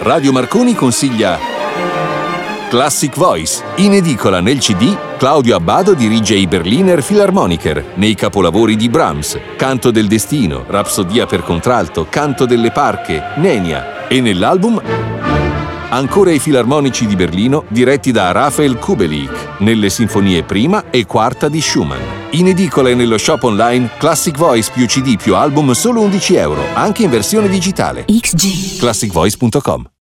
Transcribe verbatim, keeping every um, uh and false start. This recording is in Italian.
Radio Marconi consiglia Classic Voice. In edicola nel C D, Claudio Abbado dirige i Berliner Philharmoniker nei capolavori di Brahms, Canto del Destino, Rapsodia per contralto, Canto delle Parche, Nenia, e nell'album ancora i Filarmonici di Berlino diretti da Rafael Kubelik nelle sinfonie prima e quarta di Schumann. In edicola e nello shop online Classic Voice più C D più album solo undici euro, anche in versione digitale. X G classic voice punto com